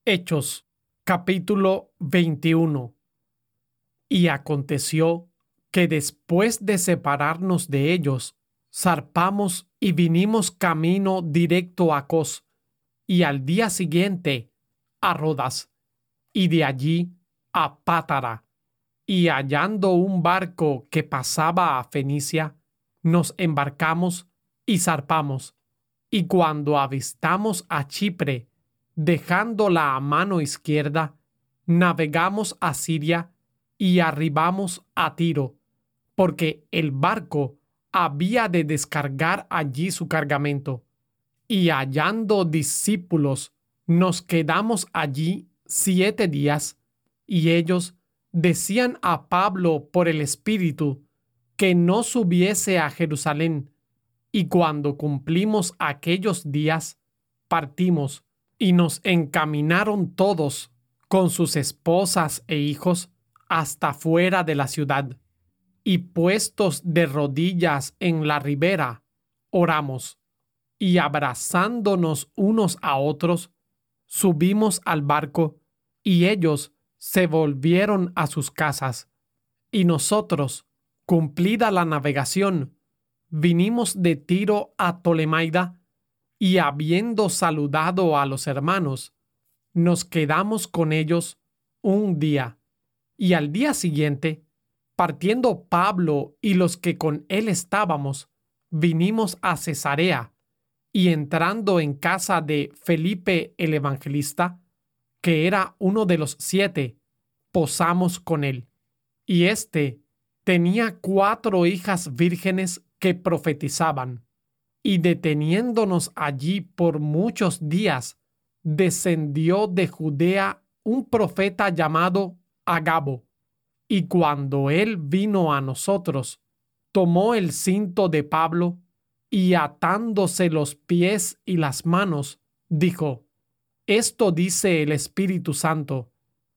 Hechos, capítulo 21. Y aconteció que después de separarnos de ellos, zarpamos y vinimos camino directo a Cos, y al día siguiente a Rodas, y de allí a Pátara, y hallando un barco que pasaba a Fenicia, nos embarcamos y zarpamos, y cuando avistamos a Chipre, dejándola a mano izquierda, navegamos a Siria y arribamos a Tiro, porque el barco había de descargar allí su cargamento. Y hallando discípulos, nos quedamos allí 7 días, y ellos decían a Pablo por el Espíritu que no subiese a Jerusalén. Y cuando cumplimos aquellos días, partimos, y nos encaminaron todos, con sus esposas e hijos, hasta fuera de la ciudad. Y puestos de rodillas en la ribera, oramos, y abrazándonos unos a otros, subimos al barco, y ellos se volvieron a sus casas. Y nosotros, cumplida la navegación, vinimos de Tiro a Tolemaida, y habiendo saludado a los hermanos, nos quedamos con ellos un día. Y al día siguiente, partiendo Pablo y los que con él estábamos, vinimos a Cesarea, y entrando en casa de Felipe el Evangelista, que era uno de los 7, posamos con él. Y éste tenía 4 hijas vírgenes que profetizaban. Y deteniéndonos allí por muchos días, descendió de Judea un profeta llamado Agabo. Y cuando él vino a nosotros, tomó el cinto de Pablo y atándose los pies y las manos, dijo: Esto dice el Espíritu Santo: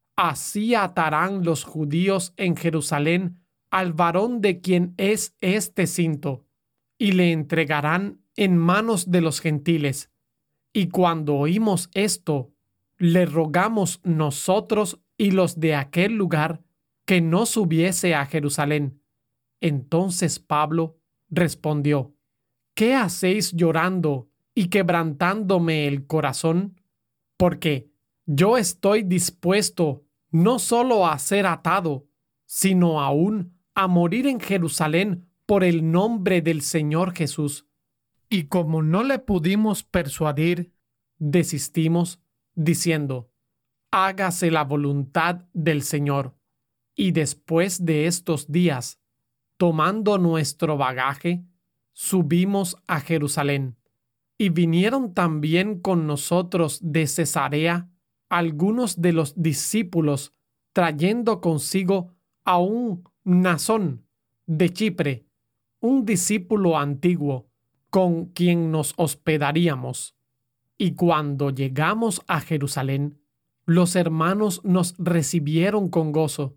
así atarán los judíos en Jerusalén al varón de quien es este cinto, y le entregarán en manos de los gentiles. Y cuando oímos esto, le rogamos nosotros y los de aquel lugar que no subiese a Jerusalén. Entonces Pablo respondió: ¿Qué hacéis llorando y quebrantándome el corazón? Porque yo estoy dispuesto no solo a ser atado, sino aún a morir en Jerusalén por el nombre del Señor Jesús. Y como no le pudimos persuadir, desistimos, diciendo: hágase la voluntad del Señor. Y después de estos días, tomando nuestro bagaje, subimos a Jerusalén. Y vinieron también con nosotros de Cesarea algunos de los discípulos, trayendo consigo a un Mnasón de Chipre, un discípulo antiguo, con quien nos hospedaríamos. Y cuando llegamos a Jerusalén, los hermanos nos recibieron con gozo.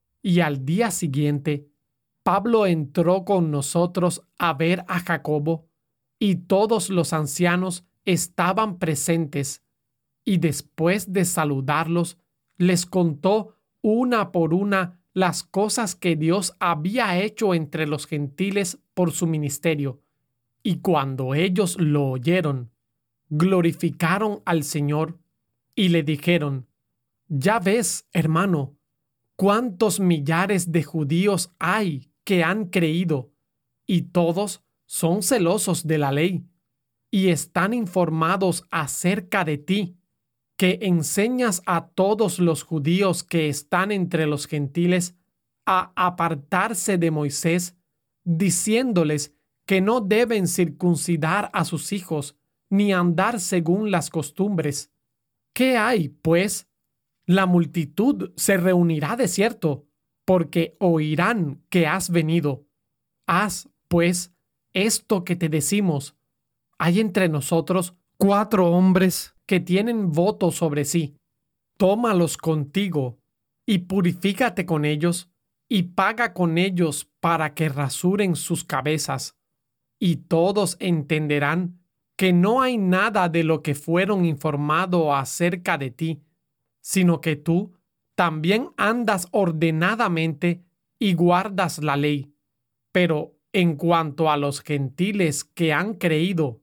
Y al día siguiente, Pablo entró con nosotros a ver a Jacobo, y todos los ancianos estaban presentes. Y después de saludarlos, les contó una por una las cosas que Dios había hecho entre los gentiles por su ministerio. Y cuando ellos lo oyeron, glorificaron al Señor y le dijeron: ya ves, hermano, cuántos millares de judíos hay que han creído, y todos son celosos de la ley, y están informados acerca de ti, que enseñas a todos los judíos que están entre los gentiles a apartarse de Moisés, diciéndoles que no deben circuncidar a sus hijos, ni andar según las costumbres. ¿Qué hay, pues? La multitud se reunirá de cierto, porque oirán que has venido. Haz, pues, esto que te decimos. Hay entre nosotros 4 hombres que tienen voto sobre sí. Tómalos contigo, y purifícate con ellos, y paga con ellos para que rasuren sus cabezas. Y todos entenderán que no hay nada de lo que fueron informados acerca de ti sino que tú también andas ordenadamente y guardas la ley. Pero en cuanto a los gentiles que han creído,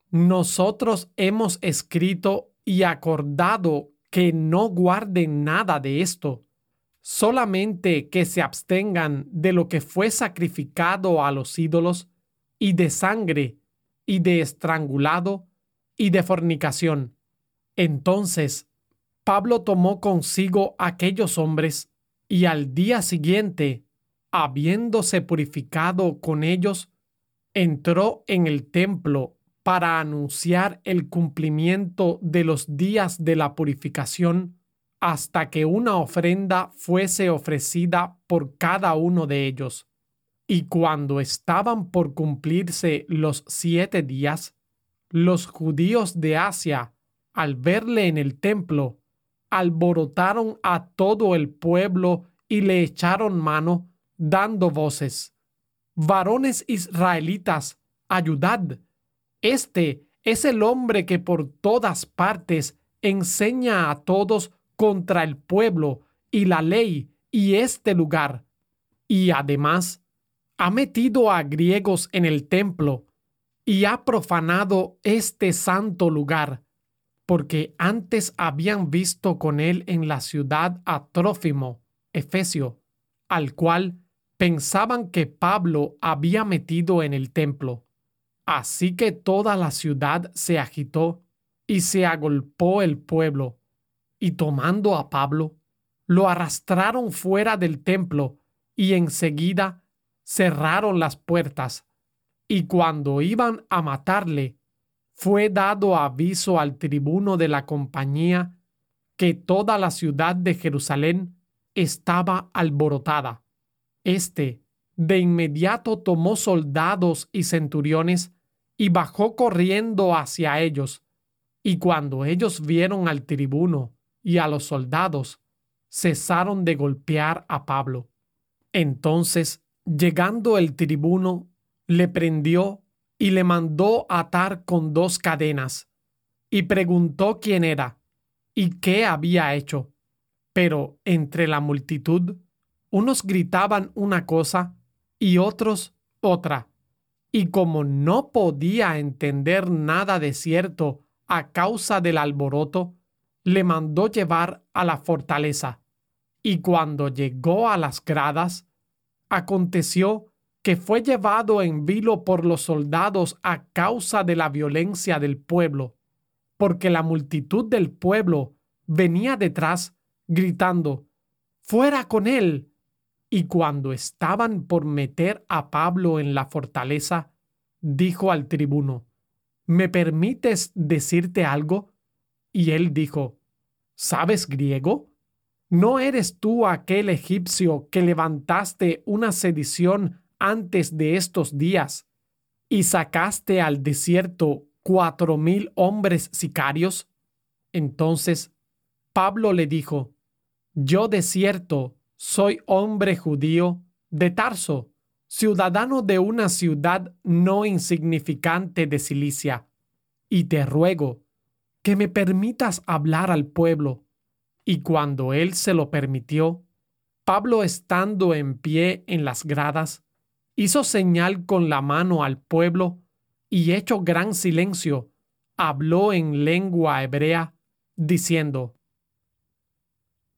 nosotros hemos escrito y acordado que no guarden nada de esto, solamente que se abstengan de lo que fue sacrificado a los ídolos, y de sangre, y de estrangulado, y de fornicación. Entonces, Pablo tomó consigo aquellos hombres, y al día siguiente, habiéndose purificado con ellos, entró en el templo para anunciar el cumplimiento de los días de la purificación hasta que una ofrenda fuese ofrecida por cada uno de ellos. Y cuando estaban por cumplirse los 7 días, los judíos de Asia, al verle en el templo, alborotaron a todo el pueblo y le echaron mano, dando voces: «Varones israelitas, ayudad. Este es el hombre que por todas partes enseña a todos contra el pueblo y la ley y este lugar. Y además ha metido a griegos en el templo y ha profanado este santo lugar, porque antes habían visto con él en la ciudad a Trófimo, efesio, al cual pensaban que Pablo había metido en el templo. Así que toda la ciudad se agitó y se agolpó el pueblo, y tomando a Pablo, lo arrastraron fuera del templo y enseguida cerraron las puertas. Y cuando iban a matarle, fue dado aviso al tribuno de la compañía que toda la ciudad de Jerusalén estaba alborotada. Este de inmediato tomó soldados y centuriones y bajó corriendo hacia ellos. Y cuando ellos vieron al tribuno y a los soldados, cesaron de golpear a Pablo. Entonces, llegando el tribuno, le prendió y le mandó atar con 2 cadenas, y preguntó quién era y qué había hecho. Pero entre la multitud, unos gritaban una cosa y otros otra, y como no podía entender nada de cierto a causa del alboroto, le mandó llevar a la fortaleza. Y cuando llegó a las gradas, aconteció que fue llevado en vilo por los soldados a causa de la violencia del pueblo, porque la multitud del pueblo venía detrás, gritando: «¡Fuera con él!». Y cuando estaban por meter a Pablo en la fortaleza, dijo al tribuno: «¿Me permites decirte algo?». Y él dijo: «¿Sabes griego? ¿No eres tú aquel egipcio que levantaste una sedición antes de estos días y sacaste al desierto 4,000 hombres sicarios?». Entonces Pablo le dijo: «Yo de cierto soy hombre judío de Tarso, ciudadano de una ciudad no insignificante de Cilicia, y te ruego que me permitas hablar al pueblo». Y cuando él se lo permitió, Pablo, estando en pie en las gradas, hizo señal con la mano al pueblo y, hecho gran silencio, habló en lengua hebrea, diciendo: